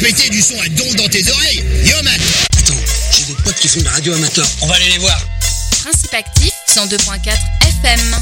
péter du son à donf dans tes oreilles. Yo, Matt. Attends, j'ai des potes qui font de la radio amateur. On va aller les voir. Principe actif, 102.4 FM.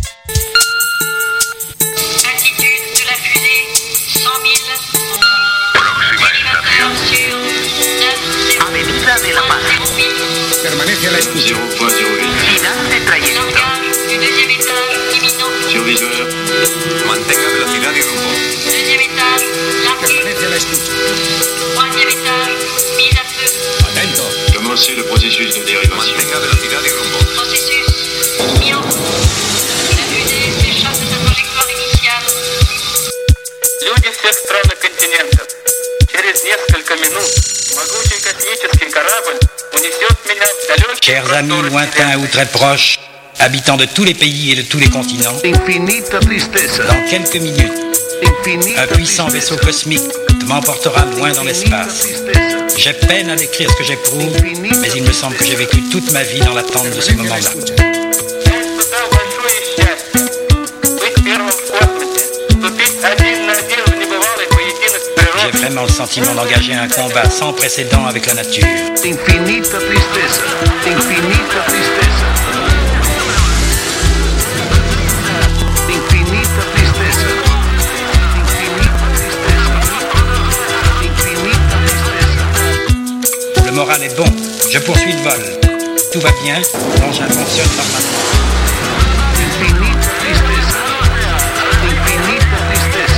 Altitude de la fusée, 100 000. Élévateur sur 9. Avenida de la Paz. Permanece a la escucha. 0.08. Final de trayecto. Langage du deuxième étage imminent. Audiovisual. Mantenga velocidad y rumbo. Deuxième étage, largué. Permanece a la escucha. Troisième étage, mise à feu. Atento. Commencez le processus de dérivation. Mantenga velocidad y rumbo. Processus mis en route. La fusée s'échappe de sa trajectoire initiale. Люди всех стран и континентов. Через несколько минут могучий космический корабль унесет меня в далекие Chers amis lointains ou très proches, habitants de tous les pays et de tous les continents, Infinita tristeza. dans quelques minutes, un puissant vaisseau cosmique m'emportera loin dans l'espace. J'ai peine à décrire ce que j'éprouve, mais il me semble que j'ai vécu toute ma vie dans l'attente de ce moment-là. J'ai vraiment le sentiment d'engager un combat sans précédent avec la nature. Infinita tristeza. Infinita tristeza. Infinita tristeza. Infinita tristeza. Le moral est bon, je poursuis le vol. Tout va bien, l'engin fonctionne normalement. Infinita tristeza. Infinita tristeza.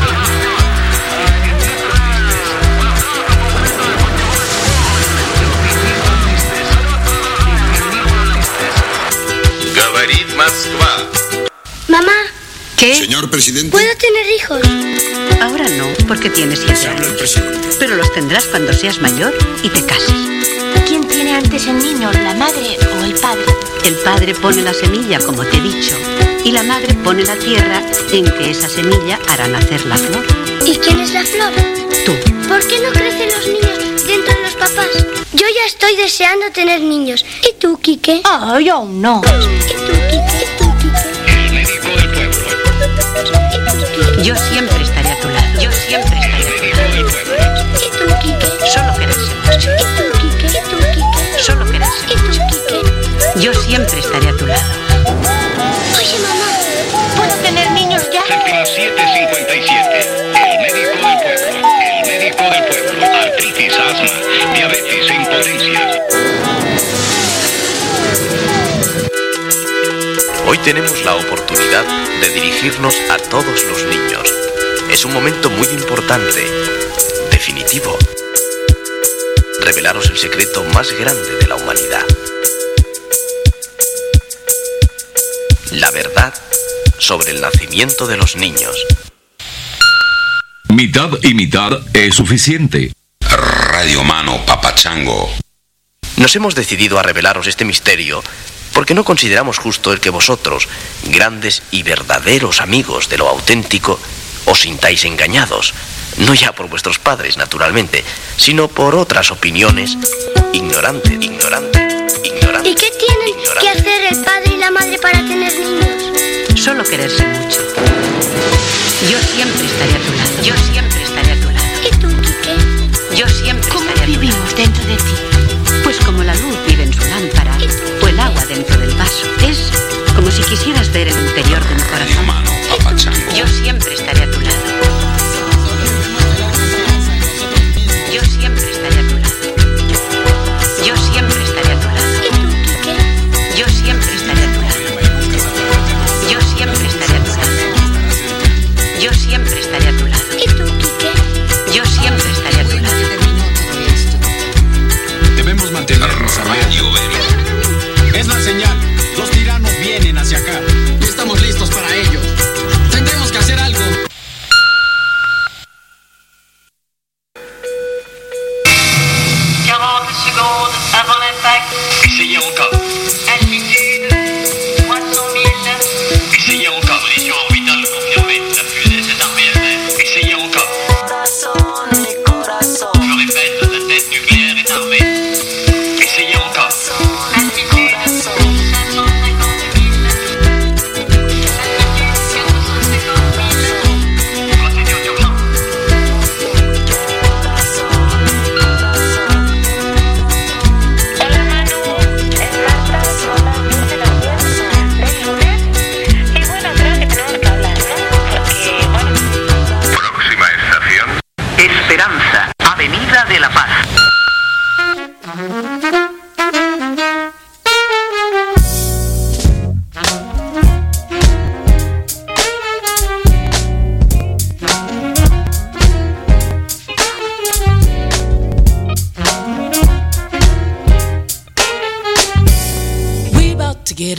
Говорит Москва. Mamá, ¿Qué? Señor presidente. ¿puedo tener hijos? Ahora no, porque tienes 7 Habla el años. presidente. Pero los tendrás cuando seas mayor y te cases. ¿Quién tiene antes el niño, la madre o el padre? El padre pone la semilla, como te he dicho, y la madre pone la tierra en que esa semilla hará nacer la flor. ¿Y quién es la flor? Tú. ¿Por qué no crecen los niños dentro de los papás? Yo ya estoy deseando tener niños. ¿Y tú, Quique? Ah, yo no. ¿Y tú, Quique? ¿Y tú, Quique? El médico del pueblo. ¿Y tú, Quique? Yo siempre estaré a tu lado. Yo siempre estaré a tu Médico del pueblo. ¿Y tú, Quique? Solo quererse mucho. ¿Y tú, Quique? ¿Y tú, Quique? Solo quererse ¿Y tú, mucho. Quique? Yo siempre estaré a tu lado. Oye, mamá, ¿puedo tener niños ya? Séptima 757. El médico del pueblo. El médico del pueblo. Artritis, asma, diabetes e impotencia. Hoy tenemos la oportunidad de dirigirnos a todos los niños. Es un momento muy importante, definitivo. Revelaros el secreto más grande de la humanidad. La verdad sobre el nacimiento de los niños. Mitad y mitad es suficiente. Radio Mano Papachango. Nos hemos decidido a revelaros este misterio porque no consideramos justo el que vosotros, grandes y verdaderos amigos de lo auténtico, os sintáis engañados, no ya por vuestros padres, naturalmente, sino por otras opiniones ignorantes. ¿Y qué tienen que hacer el padre y la madre para tener niños? Solo quererse mucho. Yo siempre estaré a tu lado. Yo siempre estaré a tu lado. ¿Y tú, Quique? Yo siempre ¿Cómo estaré a tu lado. vivimos dentro de ti? Pues como la luz vive en su lámpara o el agua dentro del vaso. Es como si quisieras ver el interior de mi Radio corazón. Mano Papachango. Yo siempre estaré a tu lado. Yo siempre estaré a tu lado. Yo siempre estaré a tu lado. ¿Y tú, Quique? Yo siempre estaré a tu lado. Yo siempre estaré a tu lado. Yo siempre estaré a tu lado. ¿Y tú, Quique? Yo siempre estaré a tu lado. Debemos mantenernos a Radio M. Es la señal. Los tiranos vienen hacia acá. Y estamos listos para ello. Tendremos que hacer algo. Secondes avant l'impact. Essayez encore. Altitude, moins de 100 000. Essayez encore. Position orbitale confirmée. La fusée s'est armée elle-même. Essayez encore. Je répète, la tête nucléaire est armée. Essayez encore. Altitude, 550 000. Altitude,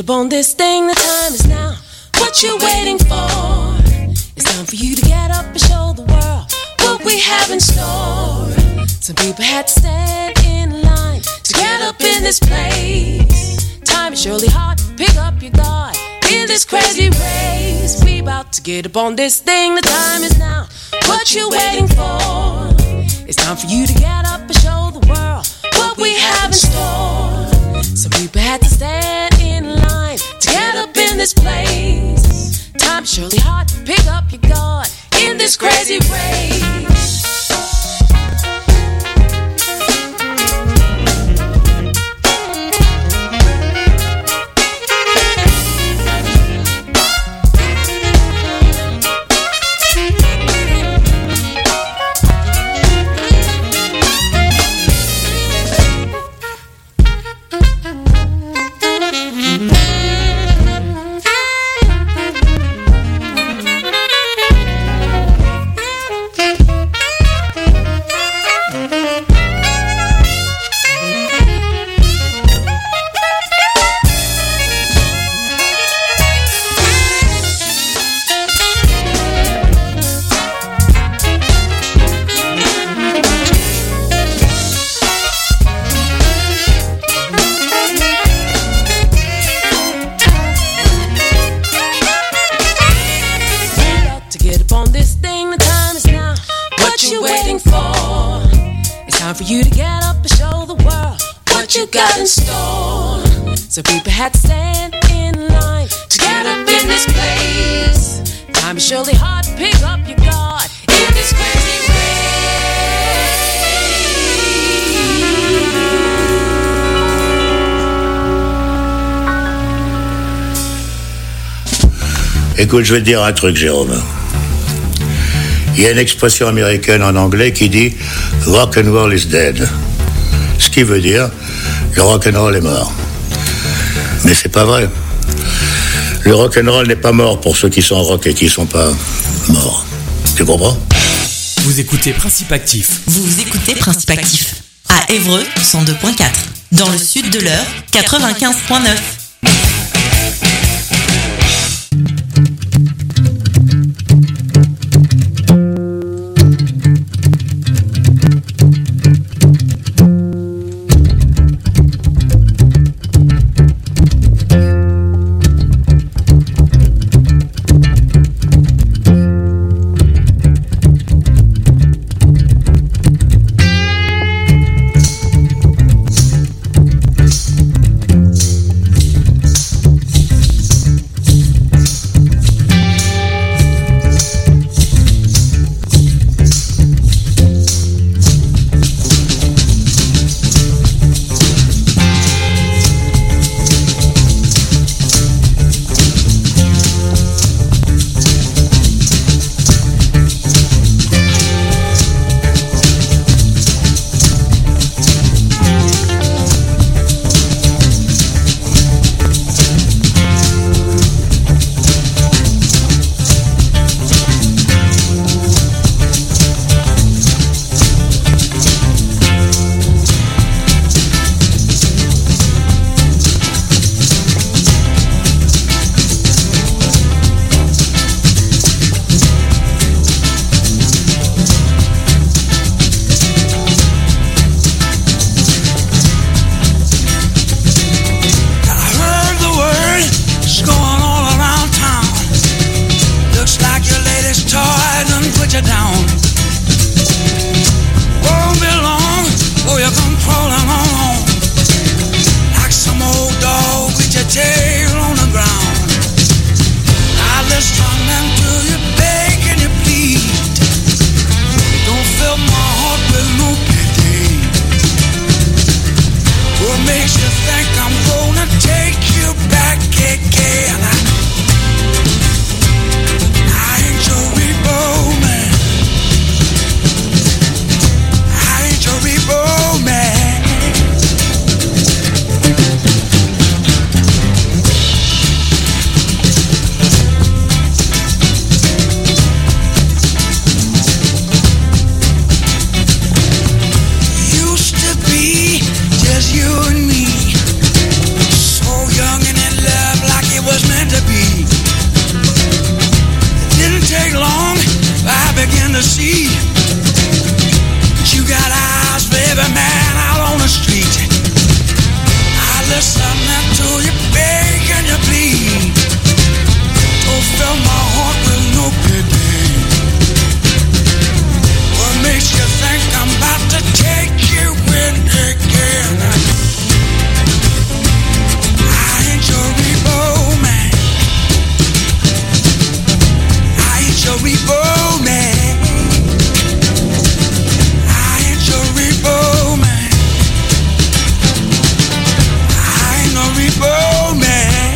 up on this thing, the time is now. What you waiting for? It's time for you to get up and show the world what we have in store. Some people had to stand in line to get up in this place. Time is surely hard, pick up your guard in this crazy race. We about to get up on this thing, the time is now. What you waiting for? It's time for you to get up and show the world what we have in store. Some people had to stand in line to get up in this place. Time is surely hard, pick up your guard in this crazy race. Got in store. So people had to stand in line to get up in this place. Time is surely hard, pick up your guard in this crazy race. Écoute, je vais te dire un truc, Jérôme. Il y a une expression américaine en anglais qui dit « rock and roll is dead ». Ce qui veut dire le rock'n'roll est mort. Mais c'est pas vrai. Le rock'n'roll n'est pas mort pour ceux qui sont rock et qui sont pas morts. Tu comprends? Vous écoutez Principe Actif. Vous écoutez Principe Actif. À Évreux, 102.4. Dans le sud de l'Eure, 95.9. to see. You got eyes for every man out on the street. I listen to you beg and you plead. Don't fill my heart with no pity. What makes you think I'm about to take you in again? I ain't your repo man. I ain't your repo man. I ain't your repo man. I ain't no repo man.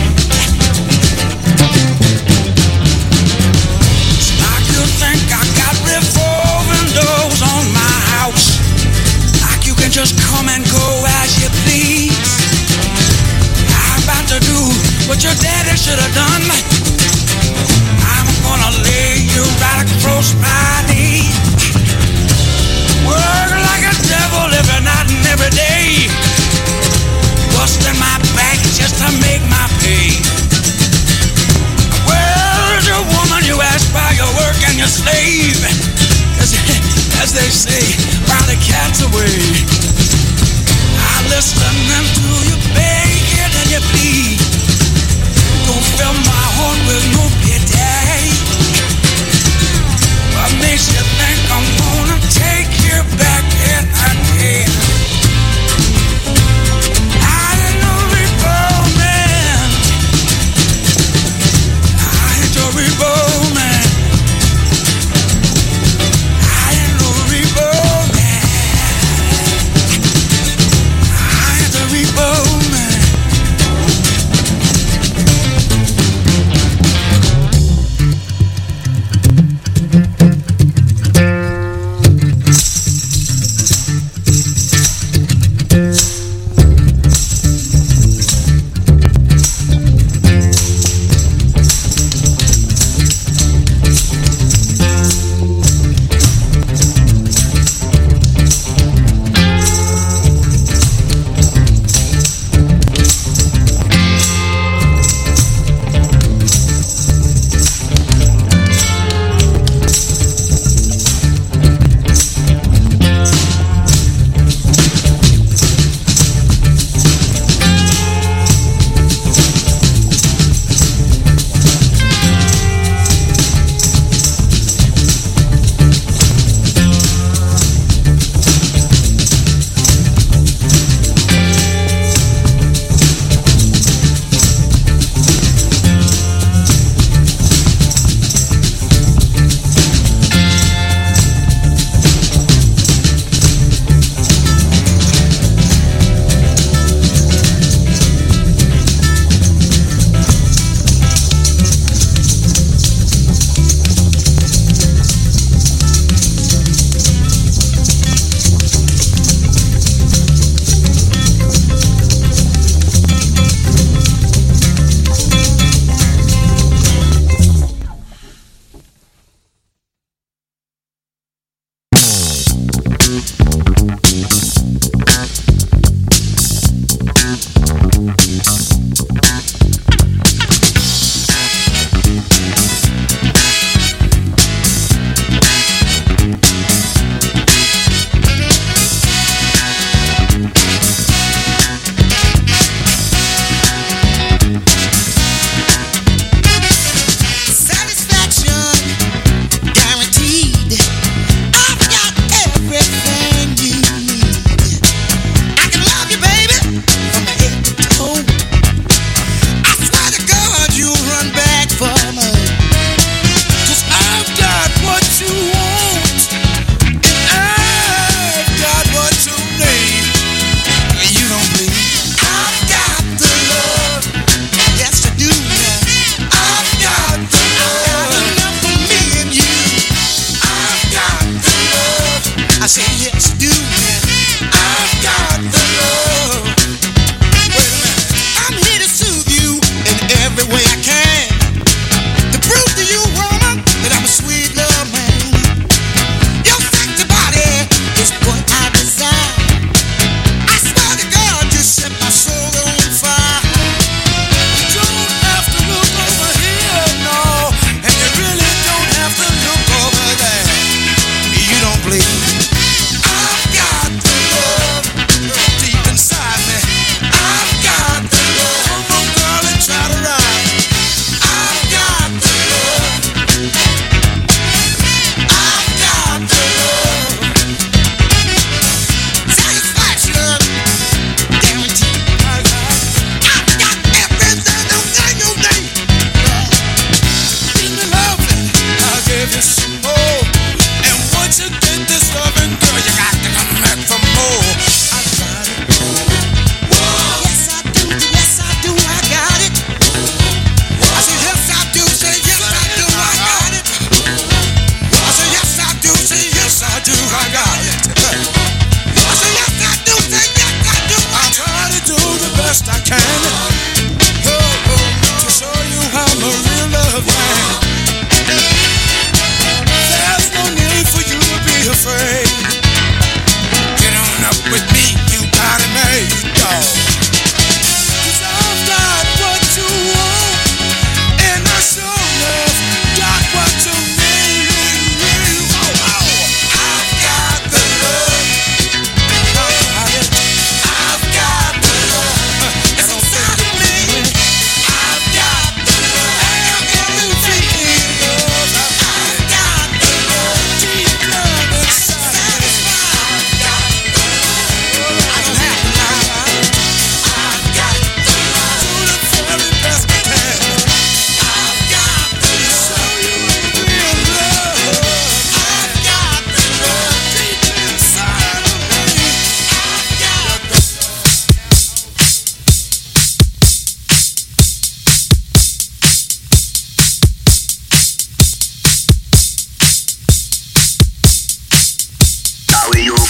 It's like you think I got revolving doors on my house. Like you can just come and go as you please. I'm about to do what your daddy should have done. I'm gonna lay you right across my knee. Work like a devil every night and every day. Busting my back just to make my pay. Where's your woman you ask by your work and your slave? As they say, while the cat's away. I listen to you begging and you plead. Don't fill my heart with no pity. What makes you think I'm gonna take you back in again? I ain't no repo man. I ain't your repo man. I ain't no repo man. I ain't the repo man.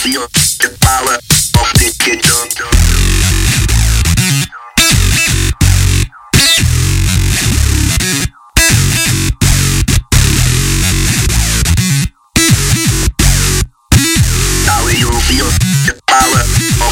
feel the power of the kingdom? Now you feel the power of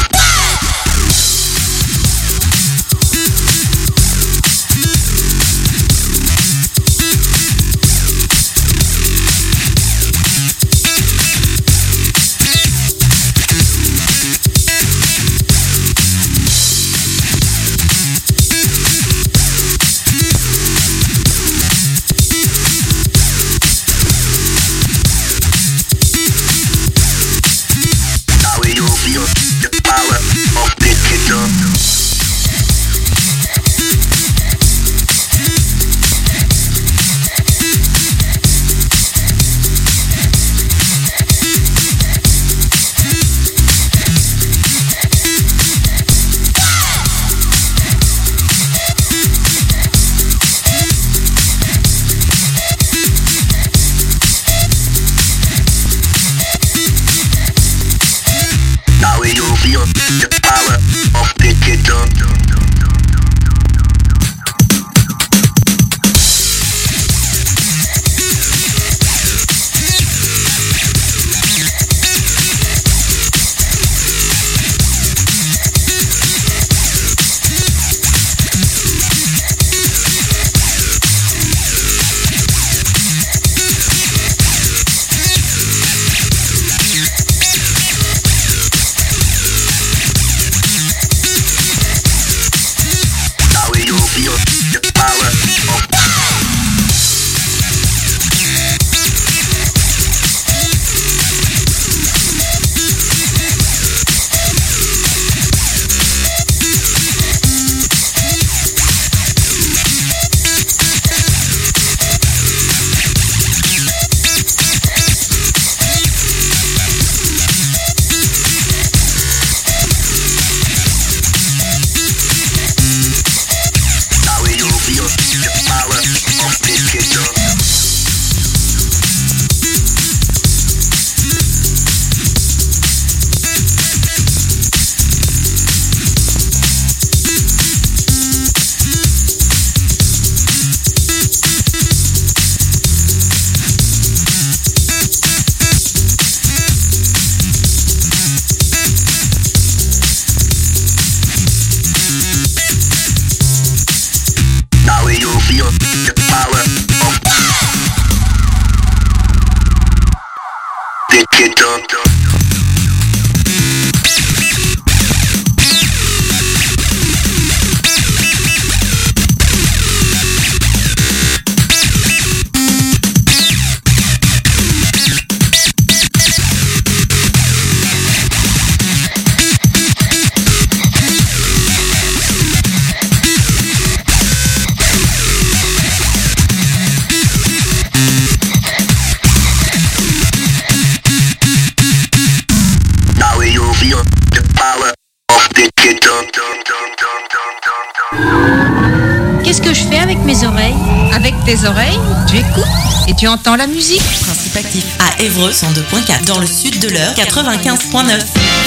Qu'est-ce que je fais avec mes oreilles? Avec tes oreilles, tu écoutes et tu entends la musique. Principe actif à Évreux 102.4, dans le sud de l'Eure 95.9.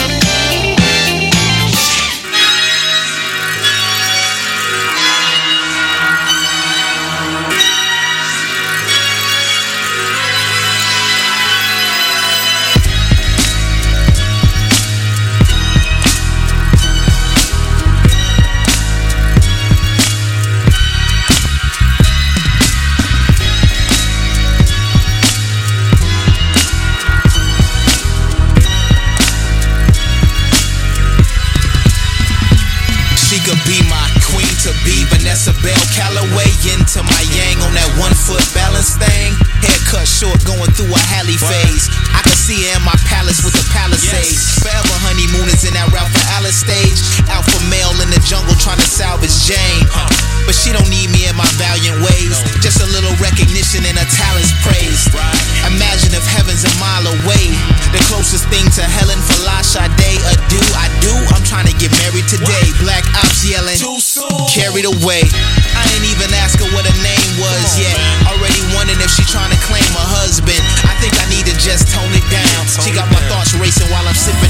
Callaway into my yang on that 1 foot balance thing. Haircut short going through a Halle phase. I can see her in my palace with the Palisades. Forever honeymooners in that Ralph and Alice stage. Alpha male in the jungle trying to salvage Jane. But she don't need me in my valiant ways. Just a little recognition and a talent's praised. Imagine if heaven's a mile away. The closest thing to Helen for La Sade. Adieu, I do. I'm trying to get married today. Black ops yelling, carried away. I ain't even ask her what her name was yet. Already wondering if she trying to claim a husband. I think I need to just tone it down. She got my thoughts racing while I'm sipping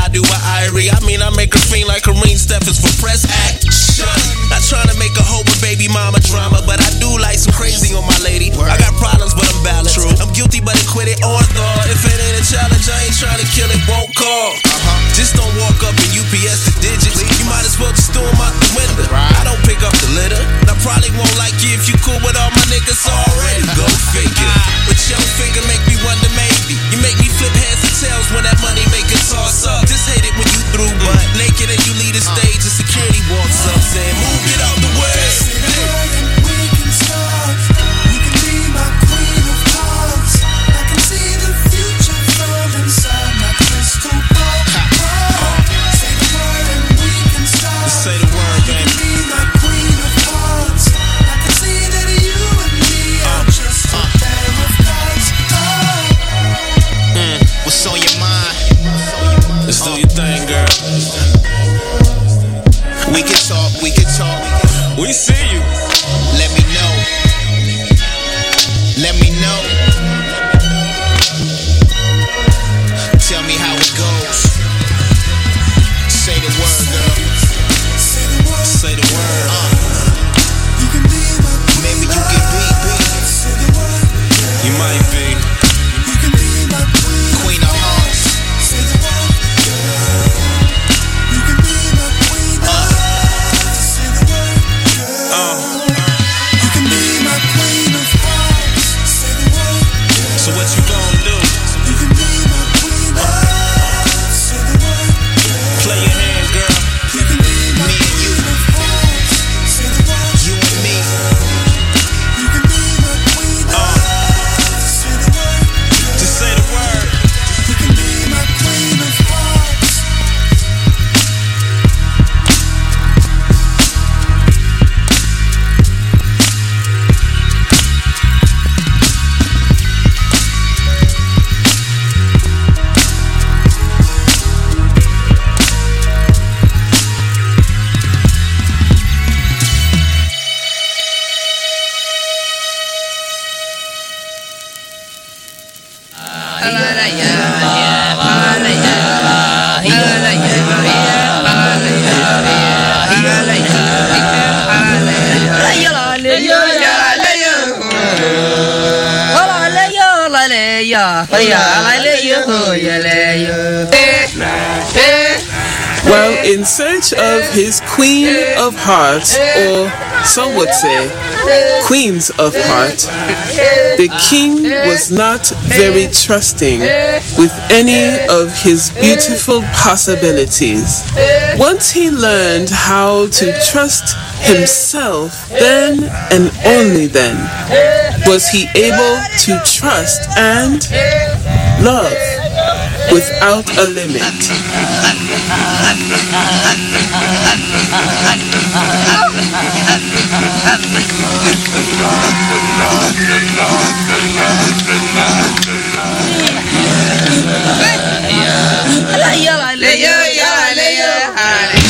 do with Irie. I mean, I make her fiend like Kareem Steffens for press action. Not trying to make a hoe with baby mama drama, but I do like some crazy on my lady. I got problems, but I'm balanced. True. I'm guilty, but acquitted on thought. If it ain't a challenge, I ain't trying to kill it, won't call. Just don't walk up and UPS the digits. You might as well just throw them out the window. I don't pick up the litter. And I probably won't like you if you cool with all my niggas already. Go figure. But your finger make me wonder maybe. You make me flip heads and tails when that money make it toss up. Just hate it when you through, but naked and you leave the stage and security walks up saying, move, get out the way. We see you. Let me know. Let me know. Tell me how it goes. Say the word, girl. Say the word. Maybe you can be. You might be. Queen of Hearts. So what you gonna do? Play your hand, girl. Me and you. You and me. Just say the word. You can be my queen of hearts. Well, in search of his Queen of Hearts, or some would say Queens of Heart, the king was not very trusting with any of his beautiful possibilities. Once he learned how to trust himself, then and only then was he able to trust and love without a limit.